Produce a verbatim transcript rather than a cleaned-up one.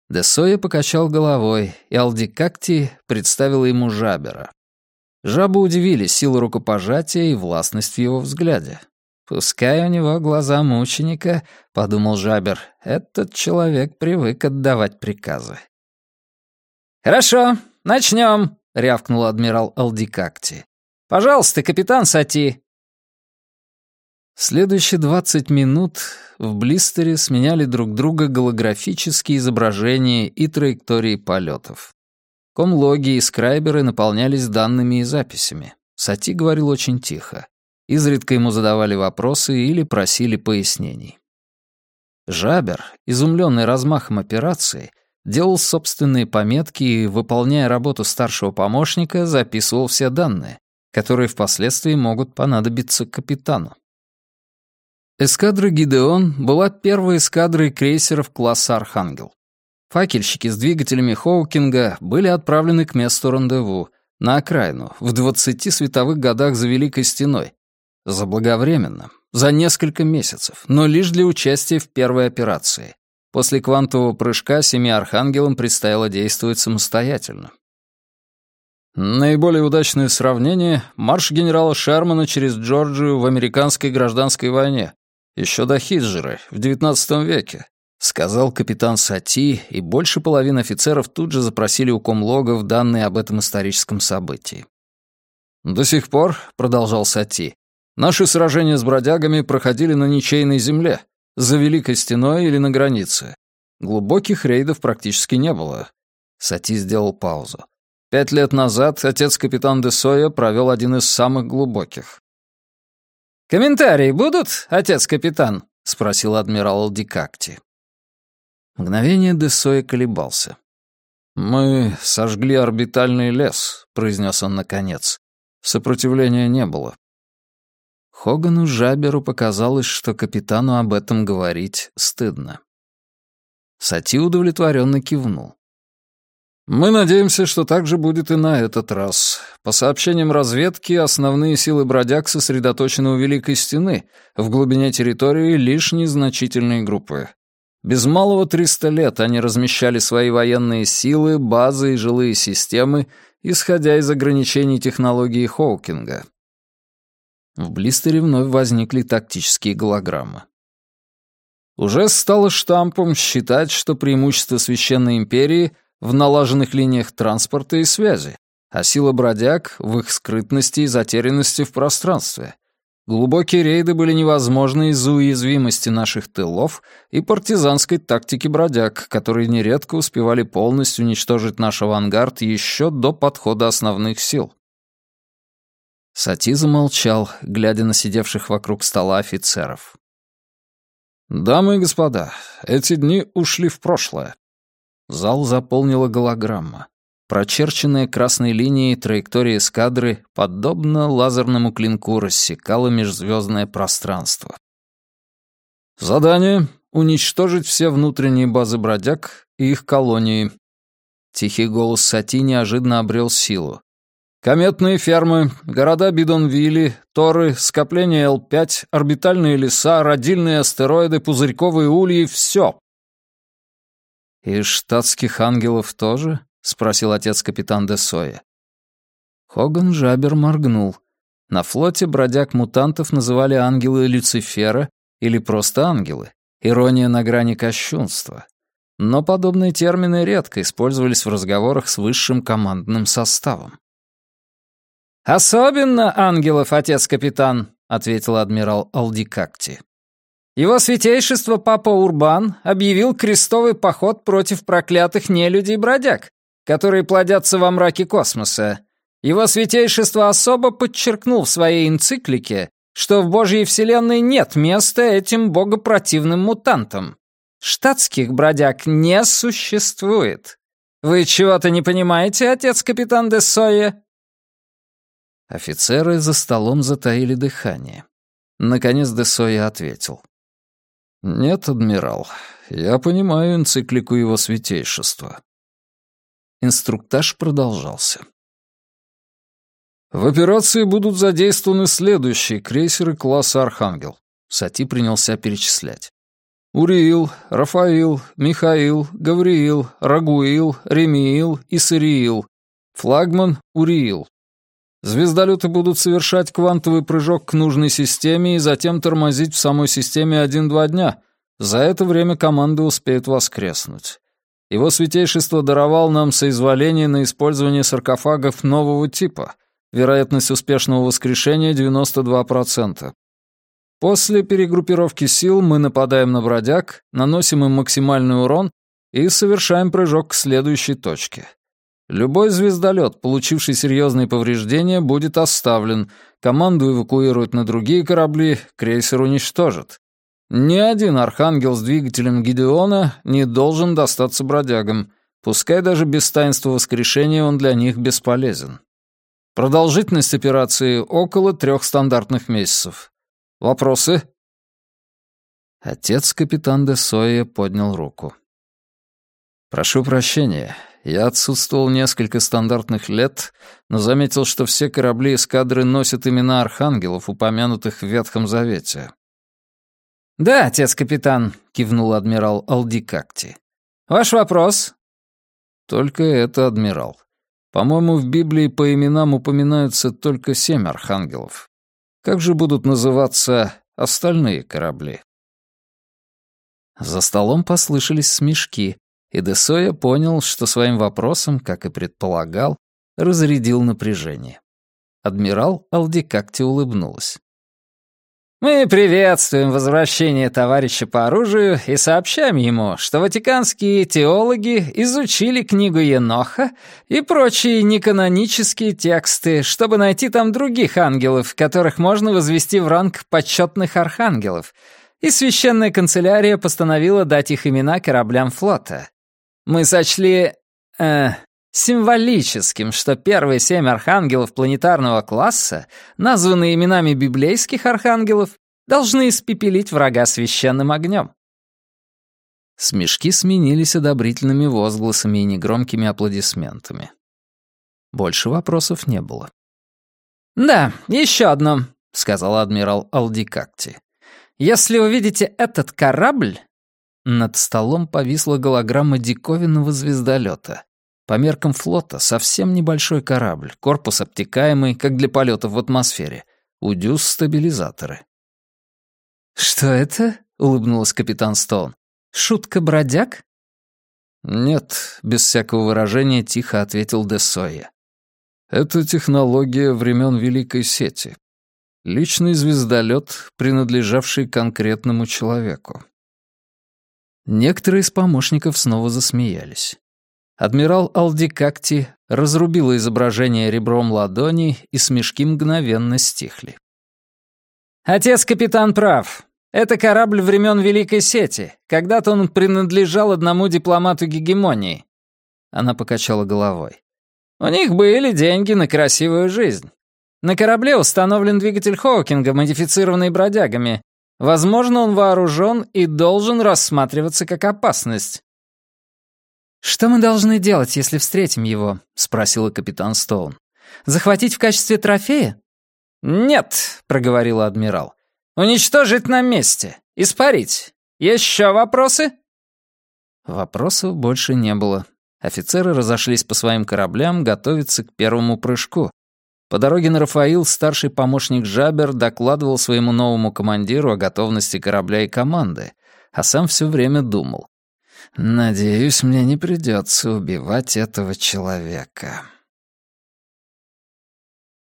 Десоя покачал головой, и Алдикакти представила ему Жабера. Жабу удивили сила рукопожатия и властность в его взгляде. «Пускай у него глаза мученика», — подумал Жабер, — «этот человек привык отдавать приказы». «Хорошо, начнем», — рявкнул адмирал Алдикакти. «Пожалуйста, капитан Сати». Следующие двадцать минут в блистере сменяли друг друга голографические изображения и траектории полетов. Комлоги и скрайберы наполнялись данными и записями. Сати говорил очень тихо. Изредка ему задавали вопросы или просили пояснений. Жабер, изумленный размахом операции, делал собственные пометки и, выполняя работу старшего помощника, записывал все данные, которые впоследствии могут понадобиться капитану. Эскадра «Гидеон» была первой эскадрой крейсеров класса «Архангел». Факельщики с двигателями Хоукинга были отправлены к месту рандеву, на окраину, в двадцати световых годах за Великой Стеной. Заблаговременно, за несколько месяцев, но лишь для участия в первой операции. После квантового прыжка семи архангелам предстояло действовать самостоятельно. Наиболее удачное сравнение — марш генерала Шермана через Джорджию в американской гражданской войне, еще до Хиджры, в девятнадцатом веке, сказал капитан Сати, и больше половины офицеров тут же запросили у комлогов данные об этом историческом событии. «До сих пор, — продолжал Сати, — наши сражения с бродягами проходили на ничейной земле, за Великой Стеной или на границе. Глубоких рейдов практически не было». Сати сделал паузу. «Пять лет назад отец-капитан Десоя провел один из самых глубоких». «Комментарии будут, отец-капитан?» — спросил адмирал Алдикакти. Мгновение Десоя колебался. «Мы сожгли орбитальный лес», — произнес он наконец. «Сопротивления не было». Хогану Жаберу показалось, что капитану об этом говорить стыдно. Сати удовлетворенно кивнул. «Мы надеемся, что так же будет и на этот раз. По сообщениям разведки, основные силы бродяг сосредоточены у Великой Стены, в глубине территории лишь незначительные группы. Без малого триста лет они размещали свои военные силы, базы и жилые системы, исходя из ограничений технологии Хоукинга». В блистере вновь возникли тактические голограммы. Уже стало штампом считать, что преимущество Священной Империи в налаженных линиях транспорта и связи, а сила бродяг в их скрытности и затерянности в пространстве. Глубокие рейды были невозможны из-за уязвимости наших тылов и партизанской тактики бродяг, которые нередко успевали полностью уничтожить наш авангард еще до подхода основных сил. Сати замолчал, глядя на сидевших вокруг стола офицеров. «Дамы и господа, эти дни ушли в прошлое». Зал заполнила голограмма. Прочерченная красной линией траектория эскадры, подобно лазерному клинку, рассекала межзвездное пространство. «Задание — уничтожить все внутренние базы бродяг и их колонии». Тихий голос Сати неожиданно обрел силу. «Кометные фермы, города Бидонвилли, Торы, скопления Эл пять, орбитальные леса, родильные астероиды, пузырьковые ульи — все». «И штатских ангелов тоже?» — спросил отец-капитан Десоя. Хоган Жабер моргнул. На флоте бродяг-мутантов называли ангелы Люцифера или просто ангелы. Ирония на грани кощунства. Но подобные термины редко использовались в разговорах с высшим командным составом. «Особенно ангелов, отец-капитан», — ответил адмирал Алдикакти. «Его святейшество Папа Урбан объявил крестовый поход против проклятых нелюдей-бродяг, которые плодятся во мраке космоса. Его святейшество особо подчеркнул в своей энциклике, что в Божьей Вселенной нет места этим богопротивным мутантам. Штатских бродяг не существует. Вы чего-то не понимаете, отец-капитан Десоя?» Офицеры за столом затаили дыхание. Наконец Десоя ответил. «Нет, адмирал, я понимаю энциклику его святейшества». Инструктаж продолжался. «В операции будут задействованы следующие крейсеры класса «Архангел». Сати принялся перечислять. Уриил, Рафаил, Михаил, Гавриил, Рагуил, Ремиил и Сариил. Флагман — Уриил. Звездолеты будут совершать квантовый прыжок к нужной системе и затем тормозить в самой системе один-два дня. За это время команды успеют воскреснуть. Его святейшество даровал нам соизволение на использование саркофагов нового типа. Вероятность успешного воскрешения — девяносто два процента. После перегруппировки сил мы нападаем на бродяг, наносим им максимальный урон и совершаем прыжок к следующей точке. Любой звездолет, получивший серьезные повреждения, будет оставлен, команду эвакуируют на другие корабли, крейсер уничтожат. Ни один архангел с двигателем Гидеона не должен достаться бродягам, пускай даже без таинства воскрешения он для них бесполезен. Продолжительность операции около трех стандартных месяцев. Вопросы?» Отец капитан де Сойя поднял руку. «Прошу прощения, я отсутствовал несколько стандартных лет, но заметил, что все корабли эскадры носят имена архангелов, упомянутых в Ветхом Завете». «Да, отец капитан», — кивнул адмирал Алдикакти. «Ваш вопрос?» «Только это, адмирал. По-моему, в Библии по именам упоминаются только семь архангелов. Как же будут называться остальные корабли?» За столом послышались смешки, и де Сойя понял, что своим вопросом, как и предполагал, разрядил напряжение. Адмирал Алдикакти улыбнулась. «Мы приветствуем возвращение товарища по оружию и сообщаем ему, что ватиканские теологи изучили книгу Еноха и прочие неканонические тексты, чтобы найти там других ангелов, которых можно возвести в ранг почетных архангелов, и священная канцелярия постановила дать их имена кораблям флота. Мы сочли... э... символическим, что первые семь архангелов планетарного класса, названные именами библейских архангелов, должны испепелить врага священным огнем. Смешки сменились одобрительными возгласами и негромкими аплодисментами. Больше вопросов не было. «Да, еще одно», — сказал адмирал Алдикакти. «Если увидите этот корабль...» Над столом повисла голограмма диковинного звездолета. По меркам флота совсем небольшой корабль, корпус обтекаемый, как для полетов в атмосфере. У дюз стабилизаторы. «Что это?» — улыбнулась капитан Стоун. «Шутка-бродяг?» «Нет», — без всякого выражения тихо ответил де Сойя. «Это технология времен Великой Сети. Личный звездолет, принадлежавший конкретному человеку». Некоторые из помощников снова засмеялись. Адмирал Алдикакти разрубила изображение ребром ладони, и смешки мгновенно стихли. «Отец-капитан прав. Это корабль времен Великой Сети. Когда-то он принадлежал одному дипломату гегемонии». Она покачала головой. «У них были деньги на красивую жизнь. На корабле установлен двигатель Хоукинга, модифицированный бродягами. Возможно, он вооружен и должен рассматриваться как опасность». «Что мы должны делать, если встретим его?» — спросила капитан Стоун. «Захватить в качестве трофея?» «Нет», — проговорила адмирал. «Уничтожить на месте. Испарить. Еще вопросы?» Вопросов больше не было. Офицеры разошлись по своим кораблям готовиться к первому прыжку. По дороге на Рафаил старший помощник Жабер докладывал своему новому командиру о готовности корабля и команды, а сам все время думал. «Надеюсь, мне не придется убивать этого человека».